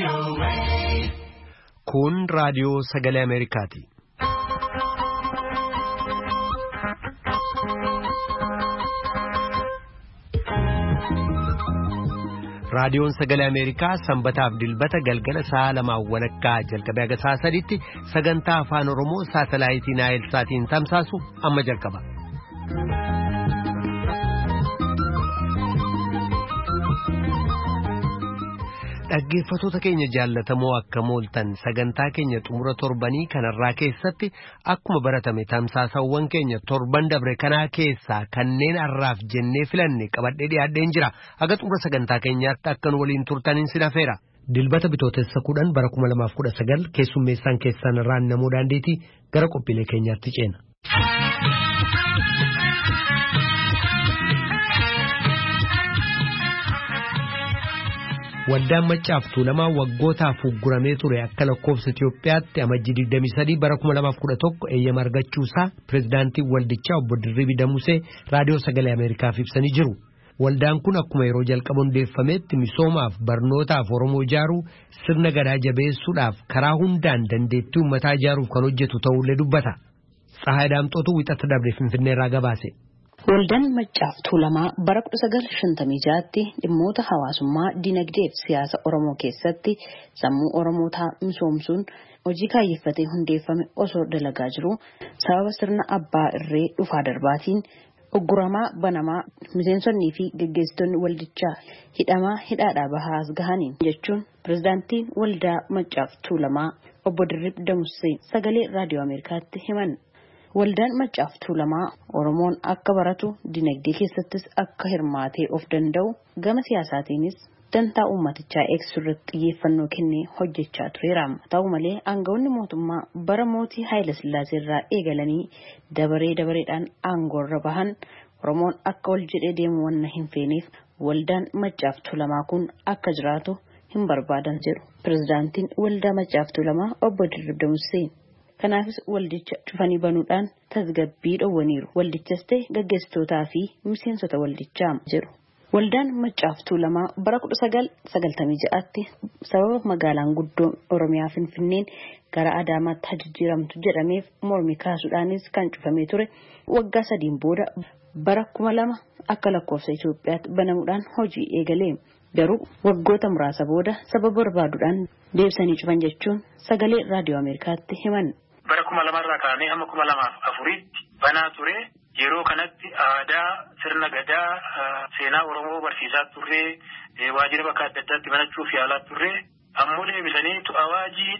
Kun raadiyoo sagalee Ameerikaati. Raadiyoon sagalee Ameerikaa sanbataaf dilbata galgala sa'a lamaan walakkaa jalqabee haga sa'a sadiitti sagantaa afaan Oromoo saatalaayitii Naayilsaatiin tamsaasu amma jalqaba. Dhaggeeffattoota keenya jaallatamoo akka mooltan sagantaa keenya xumura torbanii kanarraa keessatti akkuma baratame tamsaasawwan keenya torban dabre kanaa keessaa kanneen har'aaf jennee filanne qabadhee dhiyaadheen jira. Haga xumura sagantaa keenyaatti akkan waliin turtaniin sin affeera. Dilbata bitootessa 10 bara 2019 keessummeessaan keessan irraan namuu daandeetii gara qophiilee keenyaatti ceena. Waldaan Maccaaf Tuulamaa waggootaaf ugguramee ture akka lakkoofsa Itiyoophiyaatti amajjii 23 bara 2011 eeyyama argachuusaa pirezidaantiin waldichaa obbo Dirribii Damusee raadiyoo sagalee Ameerikaaf ibsanii jiru. Waldaan kun akkuma yeroo jalqaba hundeeffameetti misoomaaf barnootaaf Oromoo ijaaruu sirna gadaa jabeessuudhaaf karaa hundaan dandeettii uummataa ijaaruuf kan hojjetu ta'uullee dubbata. Tsahaay Daamxootu wixata dabre Finfinnee irraa gabaase. Waldaan Maccaaf Tuulamaa bara 1956tti dhimmoota hawaasummaa, dinagdee fi siyaasa Oromoo keessatti sammuu Oromootaa misoomsuun hojii kaayeffatee hundeeffame osoo dalagaa jiru sababa sirna abbaa irree dhufaa darbaatiin ugguramaa banamaa miseensonnii fi gaggeessitoonni waldichaa hidhaadhaa bahaas gahaniin jechuun pirezidaantiin waldaa Maccaaf Tuulamaa obbo Dirribii Damusee sagalee raadiyoo Ameerikaatti himan. Waldaan Maccaaf Tuulamaa Oromoon akka baratu dinagdee keessattis akka hirmaatee of danda'u gama siyaasaatiinis dantaa uummatichaa eegsisuu irratti xiyyeeffannoo kennee hojjechaa tureera. Ta'u malee aangawoonni mootummaa bara mootii Haayile Sillaasee irraa eegalanii dabareedhaan aangoorra bahan Oromoon akka wal jedhee deemu wanna hin feeneef waldaan Maccaaf Tuulamaa kun akka jiraatu hin barbaadan jedhu pirezidaantiin waldaa Maccaaf Tuulamaa obbo Dirribii Damusee. Kanaafis waldicha cufanii banuudhaan tasgabbii dhowwaniiru. Waldichas ta'e gaggeessitootaa fi miseensota waldichaa jedhu. Waldaan Maccaaf Tuulamaa bara 1996tti sababa magaalaan guddoo Oromiyaa Finfinneen gara Adaamaatti jijjiiramtu jedhameef mormii kaasuudhaanis kan cufamee ture. Waggaa 3 booda bara 2000 akka lakkoofsa Itoophiyaatti banamuudhaan hojii eegalee. Garuu waggoota muraasa booda sababa barbaaduudhaan deebisanii cufan jechuun sagalee raadiyoo Ameerikaatti himan. Bara 2000 irraa kaanee hamma 2004tti banaa ture. Yeroo kanatti aadaa sirna gadaa seenaa Oromoo barsiisaa turre, waajjira bakka adda addaatti banachuuf yaalaa turre. Ammoo deebisanii awaajii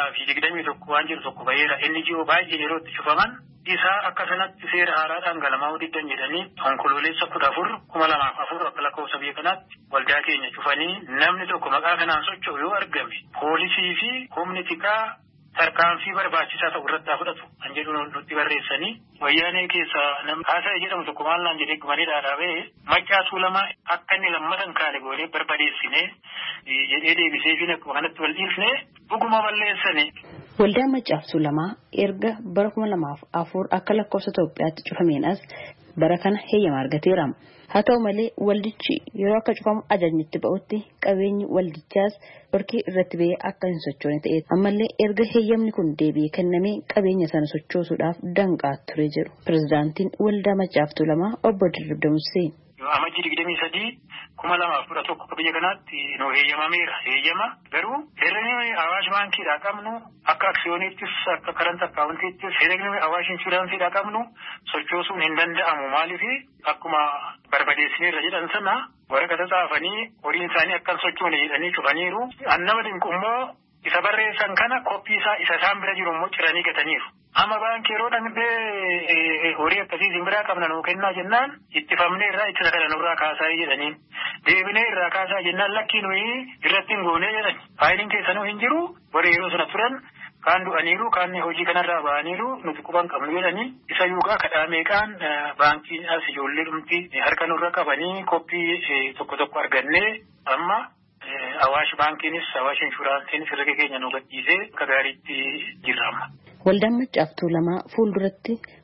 621 waan jiru tokko baheera. Inni ji'oo baay'ee yerootti cufaman isaa akka sanatti seera haaraadhaan galamaa diddan jedhanii onkoloolessa 14 2004 akka lakkoofsa biyya kanaatti waldaa keenya cufanii namni tokko maqaa kanaan socho'u yoo argame poolisii fi humni tikaa tarkaanfii barbaachisaa ta'u irratti fudhatu kan jedhu nutti barreessanii wayyaanee keessa namni haasa'e jedhamu tokko maal naan jedhee gumaanii dhaadhaabee Maccaaf Tuulamaa akka inni lammatan kaane goonee barbadeessinee jedhee deebisee fi akkuma kanatti wal dhiifnee dhuguma balleessanii. Waldaan Maccaaf Tuulamaa erga bara 2004 akka lakkoofsa Itoophiyaatti cufameen as bara kana heeyyama argateera. Haa ta'u malee waldichi yeroo akka cufamu ajajnitti ba'utti qabeenyi waldichaas dhorkii irratti ba'ee akka hin sochoone ta'e. Ammallee erga heeyyamni kun deebi'ee kennamee qabeenya sana sochoosuudhaaf danqaa ture jedhu pirezidaantiin waldaa Maccaaf Tuulamaa obbo Dirribii Damusee. Amajjii 23 2011 biyya kanaatti nuu heeyyamameera. Heeyyama garuu herregni Awaash baankiidhaa qabnu akka aksiyooniittis akka karanta akkaawuntiittis herregni Awaash inshuraansiidhaa qabnu sochoosuun hin danda'amu. Maaliif akkuma barbadeessineerra jedhan sana waraqata xaafanii horiin isaanii akka hin sochoone jedhanii cufaniiru. Annama dinqu immoo isa barreessan kana koppii isaa isa isaan bira jiru immoo ciranii gataniiru. Amma baankii yeroo dhaqnee horii akkasii simbiraa qabna nuu kennaa jennaan ittifamnee irraa ittisa kana nurraa kaasaa jedhaniin deebinee irraa kaasaa jennaan lakkii nuyi irratti hin goonee jedhan faayiliin keessanuu hin jiru warri yeroo sana turan kaan du'aniiru kaan hojii kanarraa ba'aniiru nuti quban qabnu jedhanii isa yuugaa kadhaa meeqaan baankiin as ijoollee dhumti harka nurra qabanii koppii tokko argannee amma Awaash baankiinis Awaash inshuraansiinis herrega keenya nu gadhiisee akka gaariitti jirra. Waldaan Maccaaf Tuulamaa fuulduratti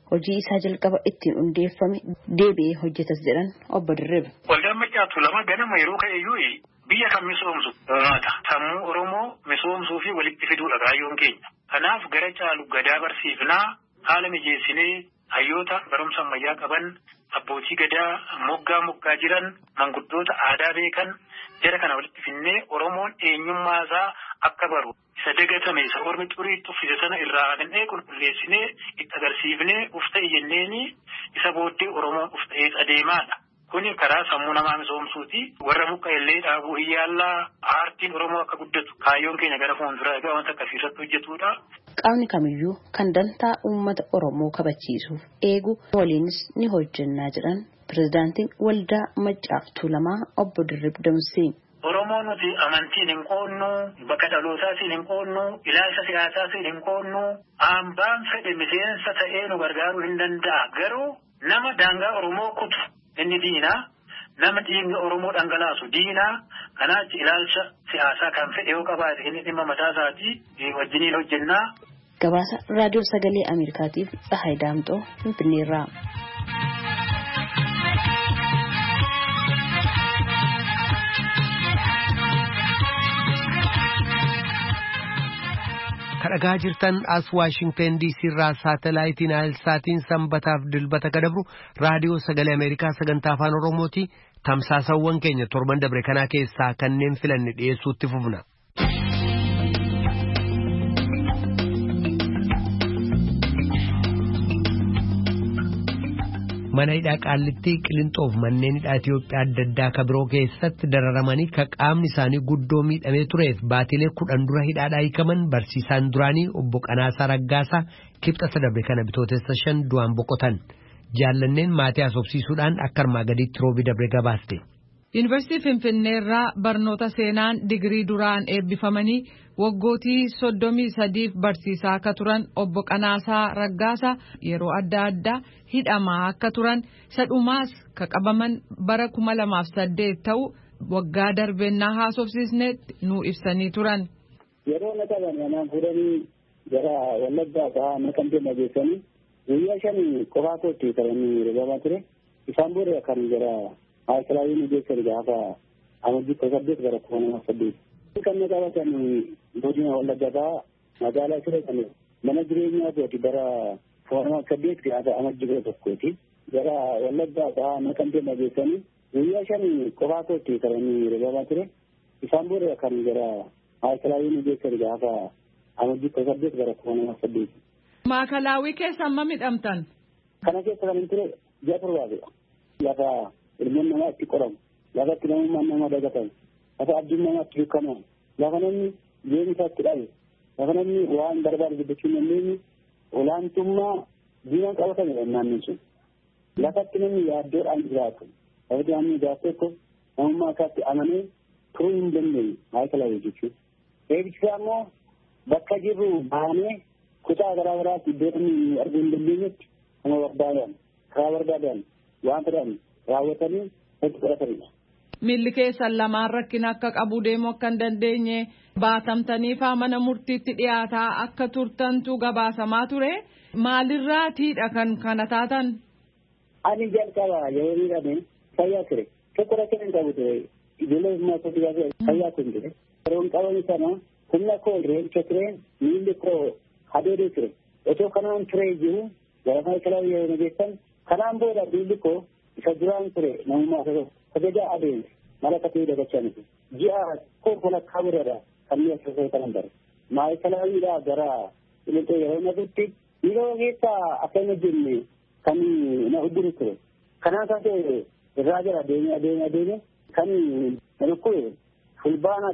hojii isaa jalqaba ittiin hundeeffame deebi'ee hojjetas jedhan obbo Dirribi. Waldaan Maccaa Tuulamaa ganama yeroo ka'eeyyuu biyya kan misoomsu uummata sammuu Oromoo misoomsuu fi walitti fiduudha kaayyoon keenya. Kanaaf gara caalu gadaa barsiifnaa haala mijeessinee hayyoota barumsa ammayyaa qaban abbootii gadaa moggaa jiran manguddoota aadaa beekan jara kana walitti finnee Oromoon eenyummaa isaa akka baru isa dagatame isa ormi xurii tuffise sana irraa hafnee qulqulleessinee itti agarsiifnee uf ta'e jenneeni isa booddee Oromoon uf ta'ee adeemaadha. Kuni karaa sammuu namaa misoomsuuti warra muka illee dhaabuu hiyyaallaa aartiin Oromoo akka guddatu kaayyoon keenya gara fuulduraa egaa wanta akkasii irratti hojjetudha. Qaamni kamiyyuu kan dantaa uummata Oromoo kabachiisuuf eegu waliinis ni hojjennaa jedhan pirezidaantiin waldaa Maccaa Tuulamaa obbo Dirribi Damsee. Oromoon nuti amantiin hin qoonnu, bakka dhalootaasiin hin qoonnu, ilaalcha siyaasaasiin hin qoonnu, hambaan fedhe miseensa ta'ee nu gargaaruu hin danda'a. Garuu nama daangaa Oromoo kutu inni diinaa, nama dhiigni Oromoo dhangalaasu diinaa, kanaachi ilaalcha siyaasaa kan fedhe yoo qabaate inni dhimma mataa isaatii wajjiniin hojjennaa. Gabaasa Raadiyoo Sagalee Ameerikaatiif Tsahaay Daamxoo Finfinneerraa. Kadhagaa jirtan as Washington DC irraa saatalaayitiin Aayilsaatiin sanbataaf dilbata kadabru Raadiyoo Sagalee Ameerikaa sagantaa afaan Oromooti. Tamsaasawwan keenya torban dabre kanaa keessaa kanneen filanne dhiyeessuutti fufna. Mana hidhaa Qaallittii Qilintoof manneen hidhaa Itoophiyaa adda addaa kan biroo keessatti dararamanii ka qaamni isaanii guddoo miidhamee tureef baatilee 10 dura hidhaadhaa hiikaman barsiisaan duraanii obbo Qanaasaa Raggaasaa kibxata dabre kana bitootessa 5 du'aan boqotan. Jaallanneen maatii asoobsiisuudhaan akka armaa gadiitti roobii dabre gabaaste. Yuunivarsiitii Finfinneerraa barnoota seenaan digirii duraan eebbifamanii waggootii 33 barsiisaa akka turan obbo Qanaasaa Raggaasaa yeroo adda addaa hidhamaa akka turan sadhumaas ka qabaman bara 2008 ta'u waggaa darbennaa haasofsiisneetti nuu ibsanii turan. Yeroo na qaban anaan fuudhanii gara Wallaggaa ta'aa Naqamtee nageessanii guyyaa 5 qofaa kootti qabanii roobaa ture isaan booda kan gara Maayikalaawiin nageessan gaafa amajjii 8 bara 2008. Kan na qabatan godina Wallaggaa ta'aa magaalaa Siree mana jireenyaa kooti bara 2008 gaafa amajjii 1 gara Wallaggaa ta'aa Naqamtee nageessanii guyyaa 5 qofaa kootti qabanii roobaa ture isaan booda kan gara Maayikalaawiin nageessan gaafa amajjii 8 bara 2008. Maakalaawii keessa amma midhamtan? Kana keessa kan hin ture ji'a torbaadha. Lafa ilmoon namaa itti qoramu, lafa itti namummaan nama dagatamu, lafa addunyaa namaatti hiikamu, lafa namni jireenya isaa itti dhabe, lafa namni waan barbaade dubbachuu hin dandeenye olaantummaa diinaan qabatamedha naannoon sun. Lafa itti namni yaaddoodhaan jiraatu, lafa itti namni jiraatu tokko namummaa isaatti amanee turuu hin dandeenye Maayikalaawi jechuudha. Eebbisaa immoo bakka jirru baanee kutaa garaa garaatti iddoo inni arguu hin dandeenyetti nama barbaadan karaa barbaadan waan fedhan raawwatanii itti godhatanidha. Miilli keessan lamaan rakkina akka qabu deemuu akka hin dandeenye baatamtanii faa mana murtiitti dhiyaataa akka turtantu gabaasamaa ture maalirraatiidha kan kana taatan? Ani jalqaba yeroo miidhame fayyaa ture tokko rakkina hin qabu ture ijoollee maatii gaafa fayyaa kun ture yeroon qabame sana humna koo reecha ture miilli koo hadeedee ture otoo kanaan ture jiru gara Maayikalaawi yeroo nageessan kanaan booda miilli koo isa duraan ture namummaa isa tokko kajaja adeemse mala katee dagachaa miti ji'a koo walakkaa biraadha kan mi'a sosoo kanan bare Maayikalaawiidhaa gara Qilintoo yeroo nagutti yeroo keessa akka hin hojjenne kan na hudduru ture kanaan kaasee irraa jira adeeme kan na dhukkube fulbaana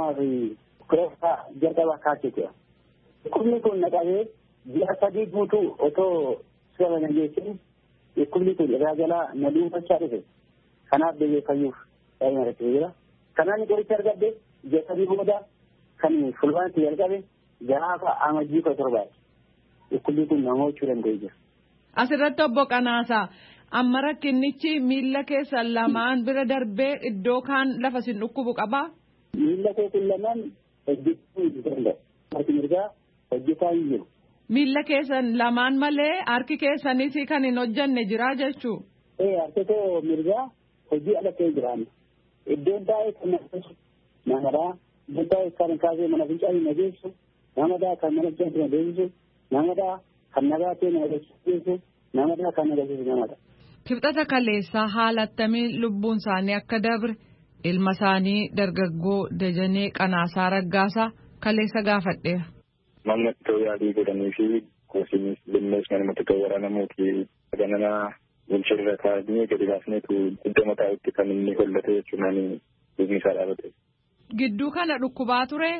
2010 jalqabaa kaasee dhukkubni kun na qabee ji'a 3 guutuu otoo sirra nageessin dhukkubni kun irraa jalaa na dhuunfachaa dhufe kanaaf deebi'ee fayyuuf baay'ee irratti jira. Kanaan qoricha argadde ji'a 3 booda kan fulbaanatti jalqabe gaafa amajjii 17 dhukkubni kun nama hojjechuu danda'ee jira. Asirratti obbo Qanaasaa amma rakkinichi miilla keessan lamaan bira darbee iddoo kaan lafa sin dhukkubu qabaa? Miilla keessan lamaan hojjechuu hin danda'u. Harki mirgaa hojjetaa hin jiru. Miilla keessan lamaan malee harki keessanis kan hin hojjanne jira jechuu. Harkatoo mirgaa hojii ala ta'e jiraan. Iddoon taa'ee kan naqasu namadhaa. Iddoon taa'ee kan kaasee mana fincaanii na geessu. Namadhaa kan mana fincaanii na deebisu. Namadhaa kan nagaatee na agarsiisu. Namadhaa kan agarsiisu namadha. Kibxata kaleessaa haala attamiin lubbuun isaanii akka dabre ilma isaanii dargaggoo Dajanee Qanaasaa Raggaasaa kaleessa gaafadheera. Mallattoo yaadii godhanii fi goosiinis bineensi namatti kan waraanamuuti gananaa bulchiinsa taa'anii gadi baasneetu iddoo mataa itti kan inni hollate jechuun bifni isaa dhaabate. Gidduu kana dhukkubaa ture?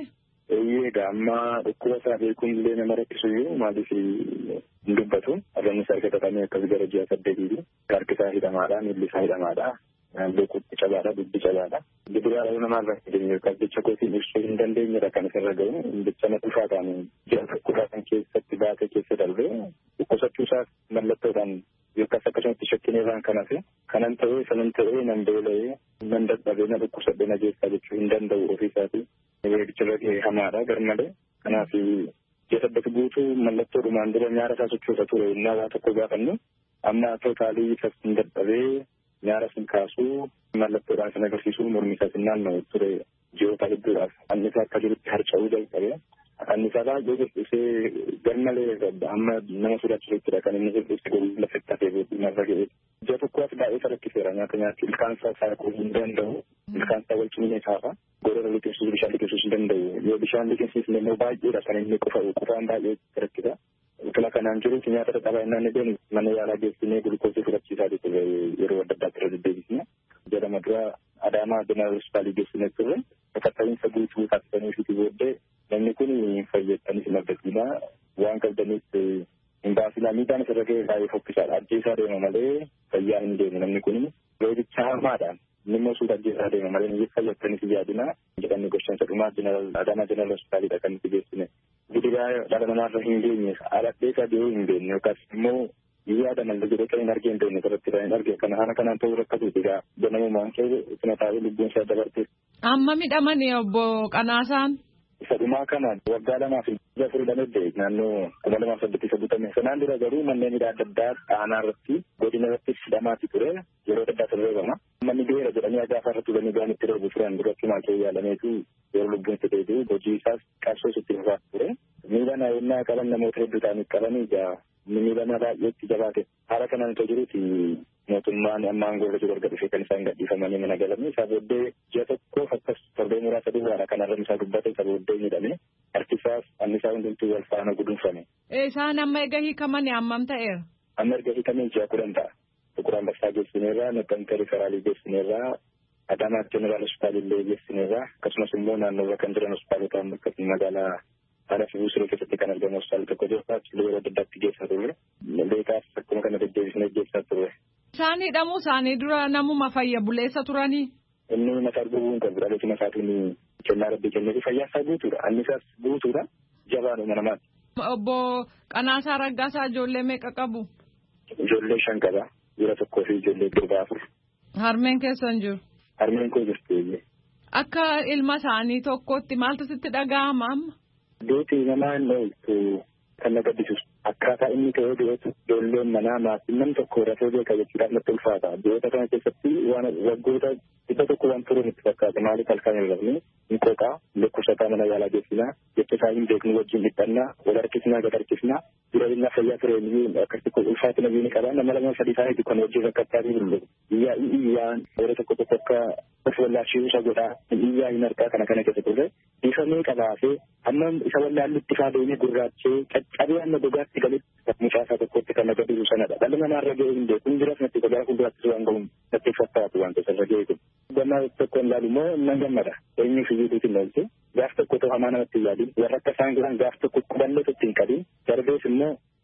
Egaa amma dhukkuba isaa beekuun illee nama rakkisuyyuu maaliif hin dubbatu. Arrabni isaa irra dhaqamee akkas gara ji'a 8 harki isaa hidhamaadha, miilli isaa hidhamaadha. Beekutti cabaadha, dubbi cabaadha. Gidiraa dhala namaa irratti deemuudhaaf jecha kootiin ibsuu hin dandeenyedha kan isarra ga'u. Jecha na dhufaa ta'anii ji'a tokkodhaa kan keessatti baatee keessa darbee dhukkubsachuu isaas mallattoodhaan yookaas akkasumatti shakkineerraan kan hafe kanan ta'ee sanan ta'ee nan beela'ee nan dadhabee na dhukkubsadhee na geessaa jechuu hin danda'u ofii isaatii. Weedicharra ga'ee hamaadha garmalee. Kanaaf ji'a 8 guutuu mallattoodhumaan dura nyaara isaa sochoosa ture innaa waa tokko gaafannu amma tootaalii isas hin dadhabee nyaara sin kaasuu mallattoodhaan sin agarsiisuu mormi isaa sin naanna'u ture ji'oota hedduudhaaf annisaa akka jirutti harca'uu jalqabee annisaa baay'ee jirtisee garmalee amma nama sodaachisuuttidha kan inni jirtisee godhuu lafetti hafee booddee narra ga'ee ji'a tokkoos baay'ee sarakkiseera nyaata nyaatti ilkaan isaa saaquu hin danda'u ilkaan isaa wal cimee saafa godhara liqimsuus bishaan liqimsuus hin danda'u yoo bishaan liqimsiisne immoo baay'eedha kan inni qufaan baay'ee rakkisa. Utuma kanaan jirutti nyaata dadhabaa innaan deemu mana yaalaa geessinee gulukoosii fudhachiisaa turre yeroo adda addaatti irra deddeebisne jedhama dura Adaamaa Jeneraal Hospitaalii geessinee turre sakatta'iinsa guutuu taasisanii fi booddee namni kun fayyadanis hin argatina waan qabdaniif hin baasinaa miidhaan isarra ga'ee baay'ee fokkisaadha ajjeesaa deema malee fayyaa hin deemu namni kun reebicha hamaadhaan inni immoo suuta ajjeesaa deema malee ni fayyadanis yaadina jedhamni goshansa dhumaa Adaamaa Jeneraal Hospitaaliidha kan nuti geessine. Gidiraa dhala namaarra hin geenye aladhee isaa deemuu hin beekne yookaas immoo yaada malee jedhee kan hin argee hin beekne irratti kan hin argee kana haala kanaan ta'uu rakkatuuti egaa ganamumaan kee itti taa'ee lubbuun isaa dabarte. Amma midhamani obbo Qanaasaan. Isa dhumaa kana waggaa 2 fi 4 lamedde naannoo 2008 butame sanaan dura garuu manneen hidhaa adda addaa aanaa irratti godina irratti hidhamaati ture yeroo adda addaa reebama. Manni beera jedhanii agaafa irratti ganii gaan itti reebu turan duratti maakee yaalameetu yeroo lubbuun itti deebi'u hojii isaas qabsoo itti fufaa ture. Miila naayennaa qaban namoota hedduu ta'anii qabanii egaa miila na baay'eetti jabaate haala kanaan itoo jiruuti mootummaan amma aangoo irra jiru erga dhufee kan isaan gadhiifamanii mana galanii isaa booddee ji'a tokkoof akkas torbee muraasa duwwaadha kan arrabni isaa dubbate isa booddee miidhame harkisaas annisaa hundumtuu wal faana gudunfame. Isaan amma erga hiikamanii hammam ta'eera? Amma erga hiikamanii ji'a 10 ta'a. Tukur Ambassaa geessineerraa, Naqqamtee Riferaalii geessineerraa, Adaamaa Jeneraal Hospitaalillee geessineerraa akkasumas immoo naannoorra kan jiran hospitaalota akka magaalaa haala fi buusiree keessatti kan argamu hospitaala tokko jirudha. Yeroo adda addaatti geessaa turre. Beekaas akkuma kana deddeebisnee geessaa turre. Isaan hidhamuu isaanii dura namuma fayya buleessa turanii? Inni mataa arguu hin qabu. Dhaloota masaatiin kennaa rabbii kenneefi fayyaa isaa guutuudha. Annisaas guutuudha. Jabaadhuma namaati. Obbo Qanaasaa Raggaasaa ijoollee meeqa qabu? Ijoollee 5 qaba. Dhiira 1 fi ijoollee durbaa 4. Harmeen keessan jiru? Harmeen koo jirti. Akka ilma isaanii tokkotti maaltu sitti dhaga'ama amma? Duuti namaa hin ooltu kan na gaddisiisu. Akkaataa inni ta'ee dhiyeessu ijoolleen manaa maatiin nam tokko rafee beeka jechuudhaaf natti ulfaata. Dhiyeessa kana keessatti waan waggoota 100 waan turuun itti fakkaata. Maaliif halkan hin rafne hin qooqaa lakkoofsataa mana yaalaa geessinaa jecha isaa hin beeknu wajjin dhiphannaa wal harkisnaa gad harkisnaa jireenya fayyaa tureenyuu akkasitti ulfaatina biyyi qabaa nama 2-3 isaaniitu kan wajjin rakkataatii bullu. Iyyaan yeroo tokko akka of wallaashiisa godhaa iyyaa hin harkaa kana keessa turre dhiifamee qabaasee amma isa wallaallutti faadeemee gurraachee caccabee amma gogaatti galitti mucaasaa tokkotti kan agarsiisu sanadha. Dhalli namaa irra ga'ee hin beeku hin jiras natti gara fuulduraattis waan ga'uun natti fakkaatu waan ta'eef irra ga'ee kun. Gammaa tokko hin laalu immoo nan gammada. Eenyu fiyyuutu hin oolche. Gaaf tokko ta'u hamaa namatti hin yaadin. Warra akka isaan jiran gaaf tokko quballee tokko hin qabin. Darbees immoo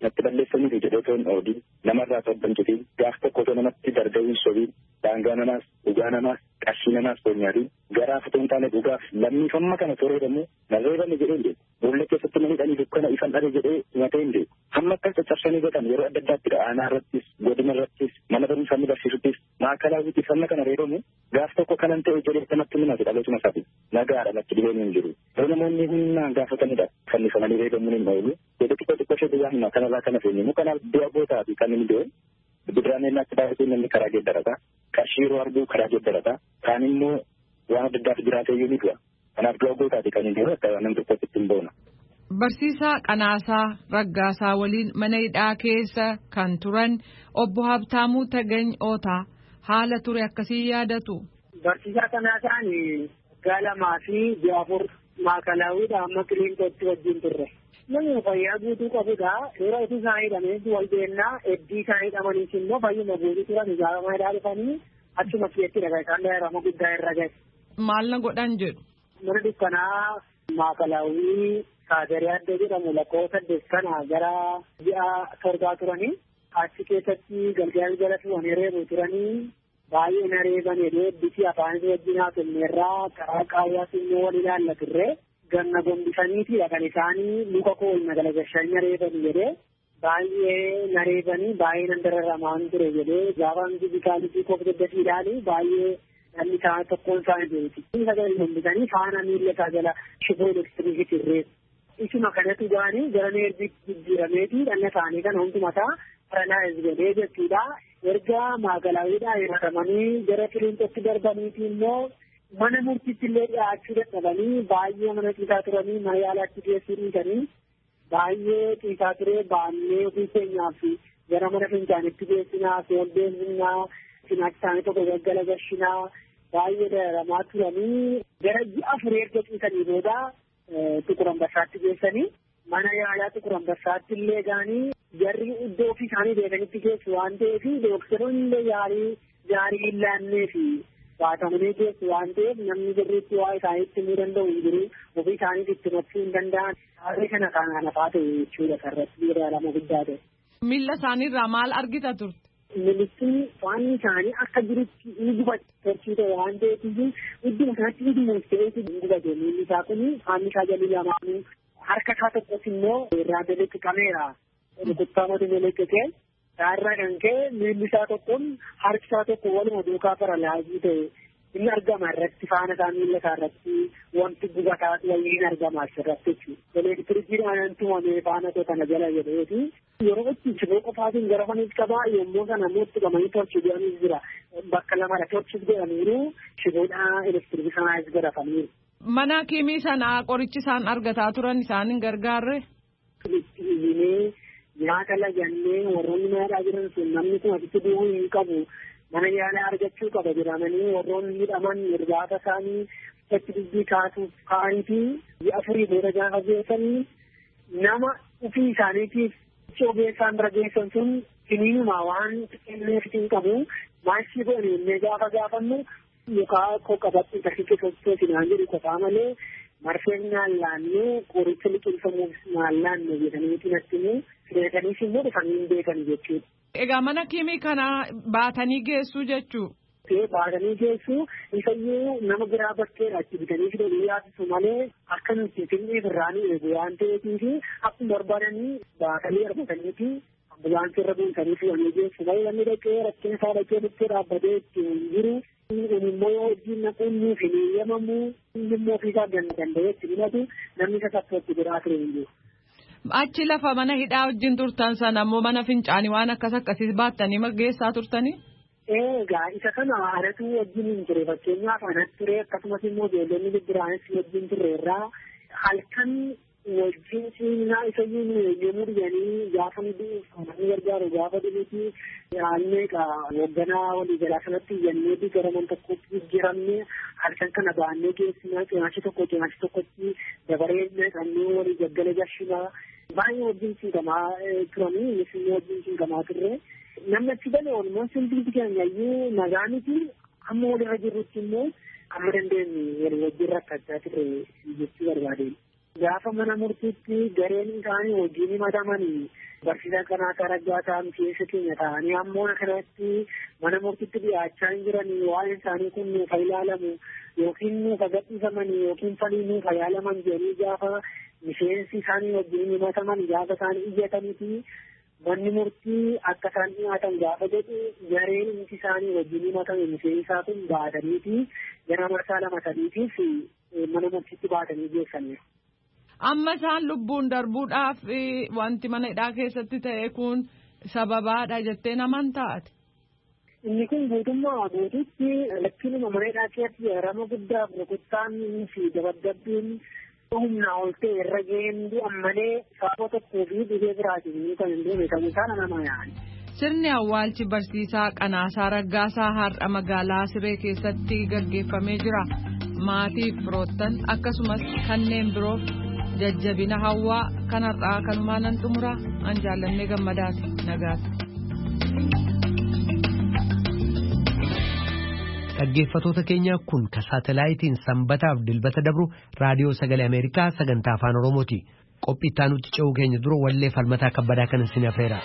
natti balleessanii jedhee toon oodii namarraa toddanchitiin gaaf tokko otoo namatti dargawiin sobiin daangaa namaas dhugaa namaas qarshii namaas foonyaatiin garaaf otoo hin taane dhugaaf lammiifamma kana toreedamu narreebame jedhee hin boolla keessatti manidhanii dukkana ifan dhabe jedhee himatee hin deemu. Hamma akkas caccabsanii godhan yeroo adda addaatti aanaa irrattis godina irrattis mana barumsaa barsiisuttis maakalaawwittis hamma kana reebamu gaaf tokko kanan ta'e jedhee natti himatu dhalootuma isaati nagaadha natti dhibeen hin jiru. Yoo namoonni humnaan gaafatanidha fannifamanii reebamuun hin oolu jedhe xiqqoo ishee biyyaa hima kanarraa kana feenyimu kanaaf du'a gootaa fi kan inni du'e bidiraan eennaatti baay'atee namni karaa geeddarata qarshii yeroo arguu karaa geeddarata kaan immoo waan adda addaaf jiraatee yoo ni du'a kanaaf du'a gootaati kan inni du'e akka namni tokkotti ittiin boona. Barsiisaa Qanaasaa Raggaasaa waliin mana hidhaa keessa kan turan obbo Habtaamuu Tagany Ootaa haala ture akkasii yaadatu. Barsiisaa Qanaasaan gaalamaa fi jaafur maakalaawwiidha amma kiliinikootti wajjin turre. Namni fayyaa guutuu qabudha. Yeroo itti isaan hidhamee wal beennaa heddii isaan hidhamaniis immoo fayyuma guutuu turan ijaarama hidhaa dhufanii achuma keessatti dhagaa isaan dheerama guddaa irra gahe. Maal na godhan jedhu. Mana dukkanaa maakalaawwii Kaadarii Addee jedhamu lakkoofsa 8 kana gara ji'a 7 turanii achi keessatti galgala jala tu'anii reebuu turanii baay'ee na reeban jedhee bifi afaanis wajjin haasofneerraa karaa qaawwaas immoo wal ilaalla turre ganna gombisaniitidha kan isaanii muka koo na galagalchanii na reeban jedhee baay'ee na reebanii baay'ee nan dararamaan ture jedhee gaafaan fizikaalitii koof deddeebii ilaali baay'ee dhalli isaa tokkoon isaanii beekuti. Sagalee gombisanii faana miilla isaa jala shiboo elektiriikii reebu. Isuma kanatu gaanii gara neerbii jijjiirameeti dhalli isaanii kana hundumataa paralaayiz godhee jechuudha. Erga maakalaawwiidhaa himatamanii gara kiliinikootti darbaniiti immoo mana murtiitti illee dhiyaachuu dadhabanii baay'ee mana ciisaa turanii mana yaalaatti geessuu dhiisanii baay'ee ciisaa turee baannee ofii keenyaaf gara mana fincaanitti geessinaa seeldeesinaa cinaachi isaanii tokko gaggala gashinaa baay'ee dararamaa turanii gara ji'a 4 erga ciisanii booda Tukur Ambassaatti geessanii mana yaalaa Tukur Ambassaatti illee gaanii jarri iddoo ofii isaanii beekanitti geessu waan ta'eef dooktaroonni illee gaarii hin laannee fi baatamanii geessu waan ta'eef namni jirriitti waa isaaniitti himuu danda'u hin jiru ofii isaaniif itti himachuu hin danda'an haala kana kan hafaa ta'e jechuudha karratti dararama guddaa ta'e. Miilla isaaniirraa maal argita turte? Militiin waan isaanii akka jirutti ni gubate torchii ta'e waan ta'eef idduma sanatti idduma ta'eeti ni gubate miilli isaa kun qaamni isaa jalli lamaanuu harka isaa tokkos immoo irraa daleqqiqameera rukuttaa madu daleqqisee irraa kan ka'e miilli isaa tokkoon harki isaa tokko waluma duukaa paralaayizii ta'e inni argama irratti faana isaa miilla isaa irratti wanti gubataa wayii argama asirratti jechuudha. Elektirikiidhaan tumamee faana koo kana jala jedheeti. Yeroo itti shiboo qofaatiin gara faniis qabaa yommuu kana immoo itti qabanii torchii godhaniis jira. Bakka lamadha torchiis godhaniiru shiboodhaa elektirikii sanaas godhataniiru. Mana kiimii sanaa qorichi isaan argataa turan isaan hin gargaarre? Itti nyaata lagannee warroonni nyaadhaa jiran sun namni kun asitti du'uu hin qabu. Mana yaalaa argachuu qaba jedhamanii warroonni hidhaman irbaata isaanii itti dubbii kaasuuf ka'aniifi ji'a 4 booda gaafa geessanii nama ofii isaaniitiif ogeessaan bira geessan sun kiniinuma waan kenneef hin qabu maashii godhanii innee gaafa gaafannu yookaan koo qabatti tafiitti sochoosi naan jedhu qofaa malee marfeen naan laannee qoricha liqimsamuuf naan laanne jedhaniitiin attimuu filataniif immoo dhufanii hin beekan jechuudha. Egaa mana kiimii kana baatanii geessuu jechuu? Baatanii geessuu isayyuu nama biraa bakkeedha itti bitanii fidanii yaasisu malee akka nuti finneef irraanii eegu waan ta'eefi akkuma barbaadanii baatanii argataniiti ambulaansii irra buusanii fidanii geessu malee namni dhaqee rakkina isaa dhaqee bukkee dhaabbatee itti hin jiru. Kun immoo yoo wajjin naquun nuuf hin eeyyamamu inni immoo ofiisaa danda'ee itti himatu namni isa saffootti biraa ture hin jiru. Achi lafa mana hidhaa wajjin turtan sana ammoo mana fincaanii waan akkasii baattanii geessaa turtanii? Egaa isa kana anatu wajjin hin ture fakkeenyaaf anatti ture akkasumas immoo ijoollonni bibbiraanis wajjin turreerraa halkan wajjin siinaa isayyuu yommuu dhiyanii gaafa namni gargaaru gaafa dhibuuti haalmeeqa hoogganaa walii jalaa sanatti iyyannee gara mana tokkotti jijjiiramne halkan kana baannee geessinaa cinaachi tokkotti dabaree naqannee walii gaggala gashinaa baay'ee wajjin siinqamaa turanii innis immoo wajjin siinqamaa turre namni achi galee walumaa simbiiti keenyayyuu nagaa miti amma walirra jirrutti immoo amma dandeenye walii wajjin rakkachaa turre jechuu barbaadeen. Gaafa mana murtiitti gareen isaanii wajjin himatamanii barsiisaa kanaa karaggaa ta'an keessa keenya ta'anii ammoo kanatti mana murtiitti dhiyaachaa hin jiranii waan isaanii kun nuuf ilaalamu yookiin nuuf gadhiifamanii yookiin falii nuuf ilaalaman jedhanii gaafa miseensi isaanii wajjin himataman gaafa isaanii iyyataniiti manni murtii akka isaan dhiyaatan gaafa jedhu gareen inti isaanii wajjin himatame miseensaa kun baataniiti gara marsaa lama sadiitiif mana murtiitti baatanii geessaniiru. Amma isaan lubbuun darbuudhaaf wanti mana hidhaa keessatti ta'e kun sababaadha jettee naman taate. Inni kun guutummaa guutuutti lakkinuma mana hidhaa keessatti rama guddaaf rukuttaan fi dabadabbiin humnaa ol ta'e irra ga'een du'an malee sababa tokkoo fi dhibee biraatiin kan hin deemne ta'uu isaa nama yaa'ani. Sirni awwaalchi barsiisaa Qanaasaa Raggaasaa har'a magaalaa Siree keessatti gaggeeffamee jira. Maatiif firoottan akkasumas kanneen biroof jajjabina hawwaa kanarraa kanumaa nan xumura an jaallannee gammadaati nagaati. Dhaggeeffatoota keenya kun ka saatalaayitiin sanbataaf dilbata dabru raadiyoo sagalee Ameerikaa sagantaa afaan Oromooti. Qophii itti aanutti ce'uu keenya dura wallee falmataa kabbadaa kan isin affeera.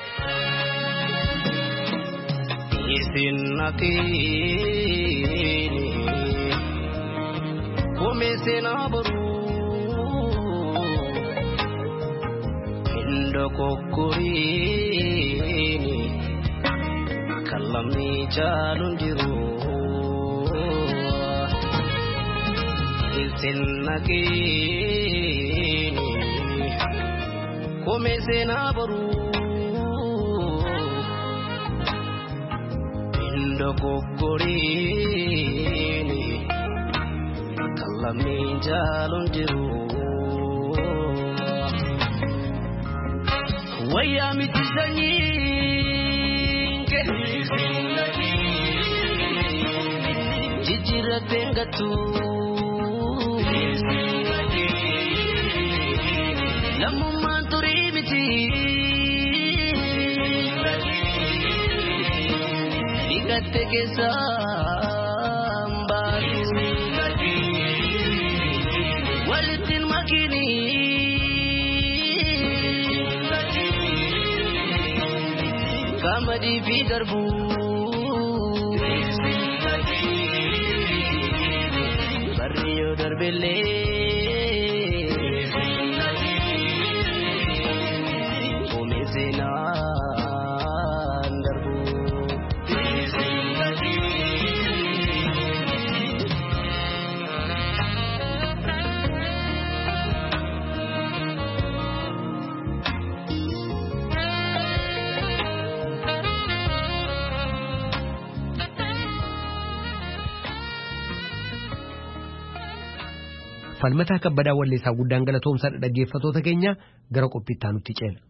Ndokokorini kalami jalundiru iltinnakini komesena baru ndokokorini kalami jalundiru Waya mitizanyi Jijira tengatu Namu manturi biti Ikate kesambatu Walitin makini Kamadi fi darbu Barriyo darbele Omezena darbu Falmataa kabbadaa walleessaa guddaan galatoomsaa dhaggeeffatoota keenya gara qophii itti aanutti ceena.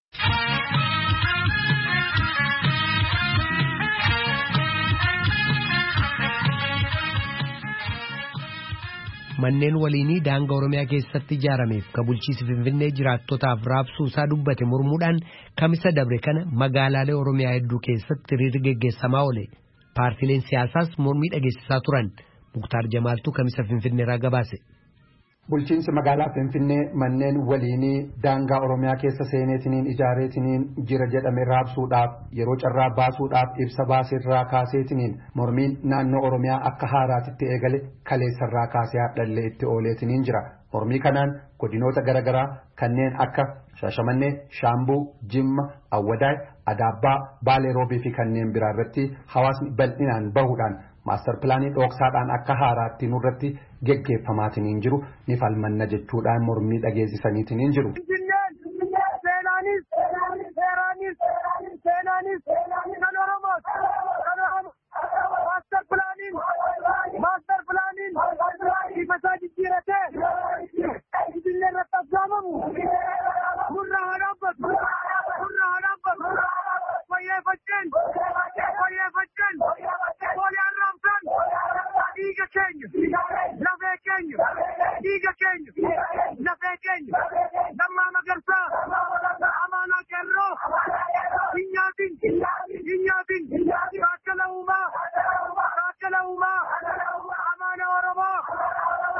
Manneen waliinii daangaa Oromiyaa keessatti ijaarameef ka bulchiinsi Finfinnee jiraattotaaf raabsuu isaa dubbate mormuudhaan kamisa dabre kana magaalaalee Oromiyaa hedduu keessatti hiriirri geggeessamaa oole. Paartileen siyaasaas mormii dhageessisaa turan. Muktaar Jamaaltuu kamisa Finfinneerraa gabaase. Bulchiinsi magaalaa Finfinnee manneen waliinii daangaa Oromiyaa keessa seeneetiniin ijaareetiniin jira jedhame raabsuudhaaf yeroo carraa baasuudhaaf ibsa baaseerraa kaaseetiniin mormiin naannoo Oromiyaa akka haaraatitti eegale kaleessarraa kaasee hadhallee itti ooleetiniin jira. Mormii kanaan godinoota garaagaraa kanneen akka Shaashamannee, Shaambuu, Jimma, Awwadaay, Adaabbaa, Baalee Roobii fi kanneen biraa irratti hawaasni bal'inaan bahuudhaan maaster pilaanii dhoksaadhaan akka haaraatti nurratti geggeeffamaatiin jiru ni falmanna jechuudhaan mormii dhageessisaniitiin jiru.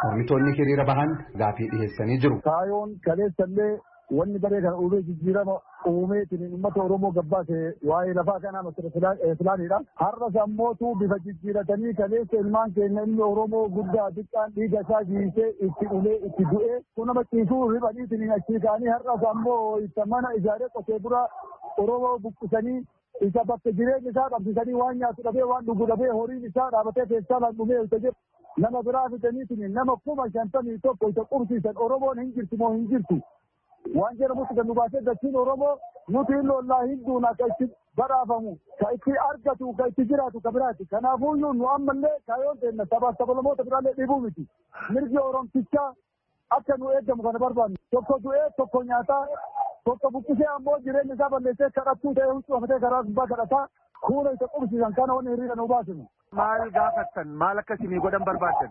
mormitoonni hiriira bahan gaafii dhiheessanii jiru. Kaayoon kaleessallee wanni baree kan uumee jijjiirama uumeetiin uummata Oromoo gabbaase waa'ee lafaa kanaa filaanidha. Har'as ammootu bifa jijjiiratanii kaleessa ilmaan keenya inni Oromoo guddaa xiqqaan dhiiga isaa jiisee itti ulee itti du'ee kun nama ciisuu riphaniitiin achii ka'anii har'as ammoo isa mana ijaaree qotee bulaa Oromoo buqqisanii isa bakka jireenya isaa dhabsisanii waan nyaatu dhabee waan dhugu dhabee horiin isaa dhaabatee keessaa lan dhumee isa jedhu nama biraa fidaniitiin nama 51,000 isa qubsiisan Oromoon hin jirtu moo hin jirtu. Waan jedhamutti kan nu baasee dachiin Oromoo nuti lollaa hinduun akka itti badhaafamu ka itti argatu ka itti jiraatu ka biraati. Kanaafuyyuu nu ammallee kaayoon teenna sabaaf sabalamoota biraallee dhibuu miti. Mirgi Oromtichaa akka nu eeggamu kana barbaannu. Tokko du'ee tokko nyaataa tokko buqqisee ammoo jireenya isaa balleessee kadhattuu ta'ee huccuu hafatee karaa gubbaa kadhataa kuula isa qubsiisan kana wanni hiriira nu baasinu. Maal gaafattan maal akkasimii godhan barbaaddan?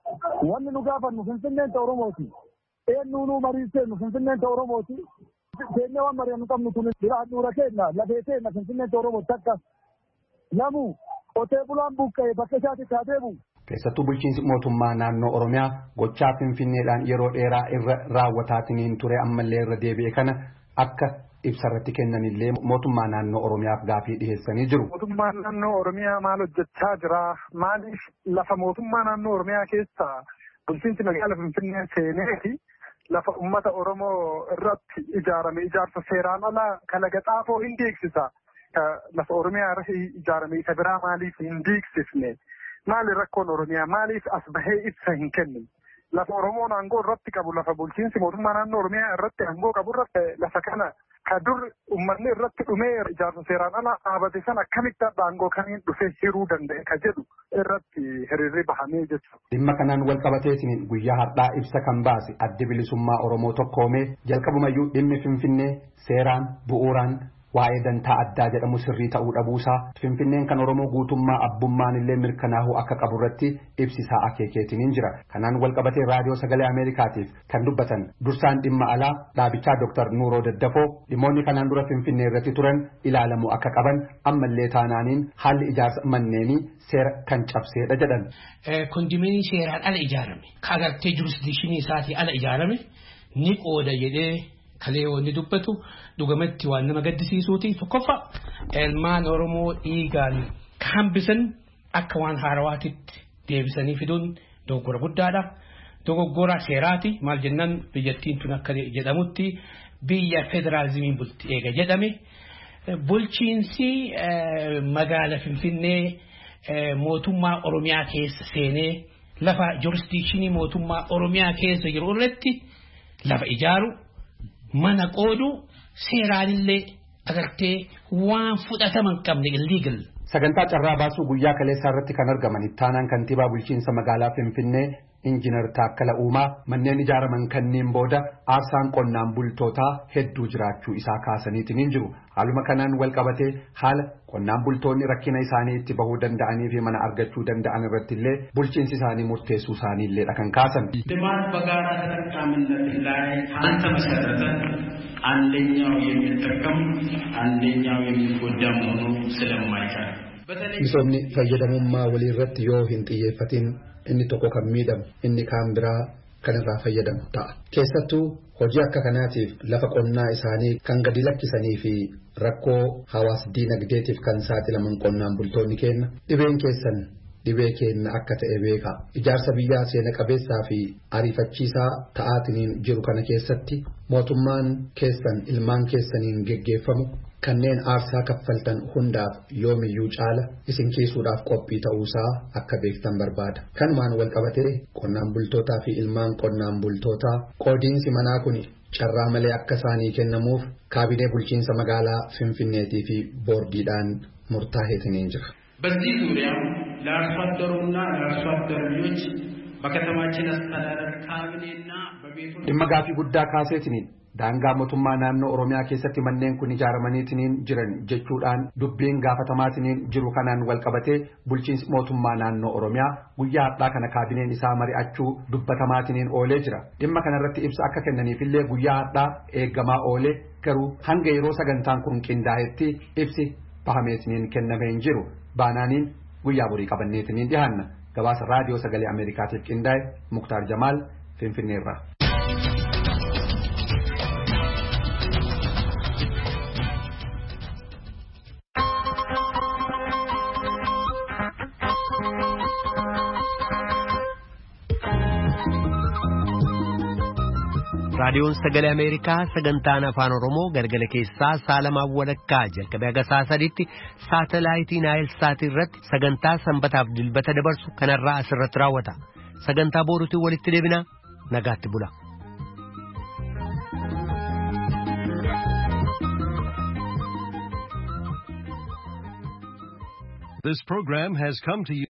Wanni nu gaafannu Finfinneen ta'e Oromooti. Eenyuunuu marii seennu Finfinneen ta'e Oromooti. Keenya waan mari'annu qabnu kun biraa handhuura keenya lafee keenya Finfinneen ta'e Oromooti akka namu qotee bulaan buqqa'e bakka isaatti haa deemu. Keessattuu bulchiinsi mootummaa naannoo Oromiyaa gochaa Finfinneedhaan yeroo dheeraa irra raawwataatiin ture ammallee irra deebi'e kana akka ibsarratti kennanillee mootummaa naannoo Oromiyaaf gaafii dhiheessanii jiru. Mootummaan naannoo Oromiyaa maal hojjechaa jira? Maaliif lafa mootummaa naannoo Oromiyaa keessaa bulchiinsi magaalaa Finfinnee seeneeti lafa ummata Oromoo irratti ijaarame ijaarsa seeraan alaa kalaqa xaafoo hin diigsisa. Lafa Oromiyaa irratti ijaarame isa biraa maaliif hin diigsifne? Maali rakkoon Oromiyaa maaliif as bahee ibsa hin kennin? Lafa Oromoon aangoo irratti qabu lafa bulchiinsi mootummaa naannoo Oromiyaa irratti aangoo qabu irratti lafa kana ka dur uummanni irratti dhumee ijaarsa seeraan alaa dhaabate sana akkamitti aangoo kamiin dhufee hiruu danda'e ka jedhu irratti hiriirri bahamee jechuudha. Dhimma kanaan wal qabateetiin guyyaa har'aa ibsa kan baase addi bilisummaa Oromoo tokkoomee jalqabumayyuu dhimmi Finfinnee seeraan bu'uuraan waa'ee dantaa addaa jedhamu sirrii ta'uu dhabuusaa Finfinneen kan Oromoo guutummaa abbummaan illee mirkanaa'uu akka qabu irratti ibsisaa akeekeetiin jira. Kanaan wal qabatee raadiyoo sagalee Ameerikaatiif kan dubbatan dursaan dhimma alaa dhaabichaa Dr. Nuuroo Daddafoo dhimmoonni kanaan dura Finfinnee irratti turan ilaalamuu akka qaban ammallee taanaaniin haalli ijaarsa manneenii seera kan cabseedha jedhan. Kondominiyeemii seeraan ala ijaarame kagartee jurisdikshinii isaatii ala ijaarame ni qooda jedhee kalee wanni dubbatu dhugamatti waan nama gaddisiisuuti. Tokkoffaa ilmaan Oromoo dhiigaan hambisan akka waan haarawaatitti deebisanii fiduun dogoggora guddaadha. Dogoggora seeraati. Maal jennaan biyyattiin tun akka jedhamutti biyya federaalizimii bulti eega jedhame. Bulchiinsi magaala Finfinnee mootummaa Oromiyaa keessa seenee lafa jurisdikshinii mootummaa Oromiyaa keessa jiru irratti lafa ijaaru mana qoodu seeraanillee agartee waan fudhataman qabne illegal. Sagantaa carraa baasuu guyyaa kaleessaa irratti kan argaman ittaanaan kantiibaa bulchiinsa magaalaa Finfinnee Injiinar Taakkala Uumaa manneen ijaaraman kanneen booda aarsaan qonnaan bultootaa hedduu jiraachuu isaa kaasaniitiin hin jiru. Haaluma kanaan wal qabatee haala qonnaan bultoonni rakkina isaanii itti bahuu danda'anii fi mana argachuu danda'an irratti illee bulchiinsi isaanii murteessuu isaanii illee kan kaasan. ልማት በጋራ ተጠቃሚነት ላይ ካልተመሰረተ አንደኛው የሚጠቀም አንደኛው የሚጎዳ መሆኑ ስለማይቻል misoomni fayyadamummaa walii irratti yoo hin xiyyeeffatin inni tokko kan miidhamu inni kaan biraa kan irraa fayyadamu ta'a. Keessattuu hojii akka kanaatiif lafa qonnaa isaanii kan gadi lakkisanii fi rakkoo hawaas diinagdeetiif kan saaxilaman qonnaan bultoonni keenya dhibeen keessan dhibee keenya akka ta'e beeka. Ijaarsa biyyaa seena qabeessaa fi ariifachiisaa ta'aatiin jiru kana keessatti mootummaan keessan ilmaan keessaniin geggeeffamu kanneen aarsaa kaffaltan hundaaf yoomiyyuu caala isin kiisuudhaaf qophii ta'uusaa akka beektan barbaada. Kanumaan wal qabatee qonnaan bultootaa fi ilmaan qonnaan bultootaa qoodiinsi manaa kun carraa malee akka isaanii kennamuuf kaabinee bulchiinsa magaalaa Finfinneetii fi boordiidhaan murtaa'eetiin jira. በዚህ ዙሪያ ለአርሶ አደሩና ለአርሶ አደር ልጆች በከተማችን አስተዳደር ካቢኔና በቤቶች dhimma gaafii guddaa kaaseetiin daangaa mootummaa naannoo Oromiyaa keessatti manneen kun ijaaramaniitiin jiran jechuudhaan dubbiin gaafatamaatiin jiru kanaan wal qabatee bulchiinsi mootummaa naannoo Oromiyaa guyyaa har'aa kana kaabineen isaa mari'achuu dubbatamaatiin oolee jira. Dhimma kanarratti ibsa akka kennaniifillee guyyaa har'aa eeggamaa oolee garuu hanga yeroo sagantaan kun qindaa'etti ibsi bahameetiin kennamee hin jiru. Baanaaniin guyyaa borii qabanneetiin dhiyaanna. gabaasa raadiyoo sagalee Ameerikaatiif qindaa'e Muktaar Jamaal Finfinneerraa. raadiyoon sagalee Ameerikaa sagantaan afaan Oromoo galgala keessaa saalamaan walakkaa jalqabee haga sa'a sadiitti saatalaayitii Naayilsaatii irratti sagantaa sanbataaf dilbata dabarsu kanarraa asirratti raawwata. Sagantaa booruutiin walitti deebina nagaatti bula. This program has come to you